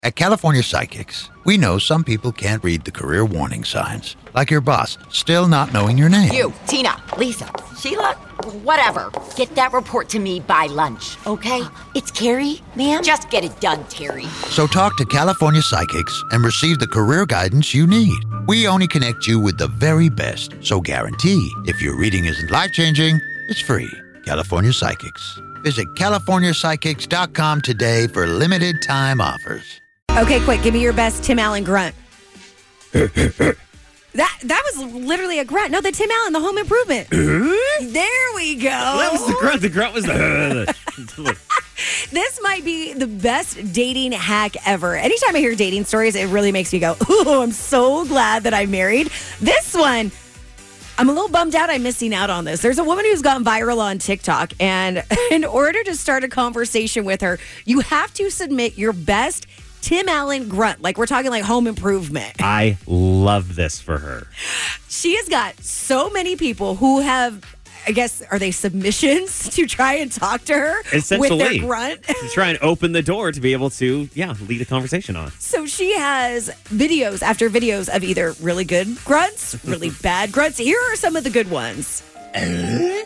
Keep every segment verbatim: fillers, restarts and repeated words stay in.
At California Psychics, we know some people can't read the career warning signs, like your boss still not knowing your name. You, Tina, Lisa, Sheila, whatever. Get that report to me by lunch, okay? It's Carrie, ma'am. Just get it done, Terry. So talk to California Psychics and receive the career guidance you need. We only connect you with the very best, so guarantee if your reading isn't life-changing, it's free. California Psychics. Visit california psychics dot com today for limited time offers. Okay, quick, give me your best Tim Allen grunt. that that was literally a grunt. No, the Tim Allen, the Home Improvement. There we go. That was the grunt. The grunt was the... This might be the best dating hack ever. Anytime I hear dating stories, it really makes me go, ooh, I'm so glad that I'm married. This one, I'm a little bummed out I'm missing out on this. There's a woman who's gone viral on TikTok, and in order to start a conversation with her, you have to submit your best Tim Allen grunt. Like, we're talking like Home Improvement. I love this for her. She has got so many people who have, I guess, are they submissions to try and talk to her Essentially, with their grunt? To try and open the door to be able to, yeah, lead a conversation on. So she has videos after videos of either really good grunts, really bad grunts. Here are some of the good ones. I,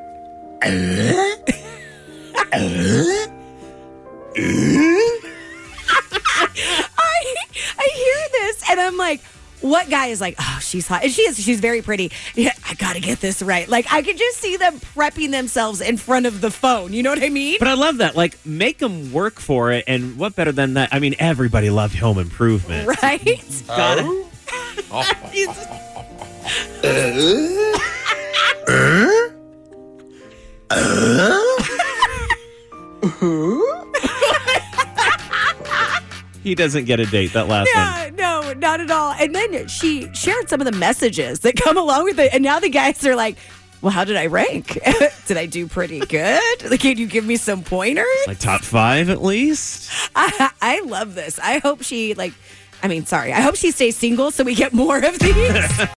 I hear this and I'm like, what guy is like, oh, she's hot. And she is, she's very pretty. Yeah, I got to get this right. Like, I could just see them prepping themselves in front of the phone. You know what I mean? But I love that. Like, make them work for it. And what better than that? I mean, everybody loved Home Improvement. Right? Got it. He doesn't get a date, that last yeah, one. No, not at all. And then she shared some of the messages that come along with it. And now the guys are like, well, how did I rank? Did I do pretty good? Like, can you give me some pointers? Like top five at least? I, I love this. I hope she, like, I mean, sorry. I hope she stays single so we get more of these.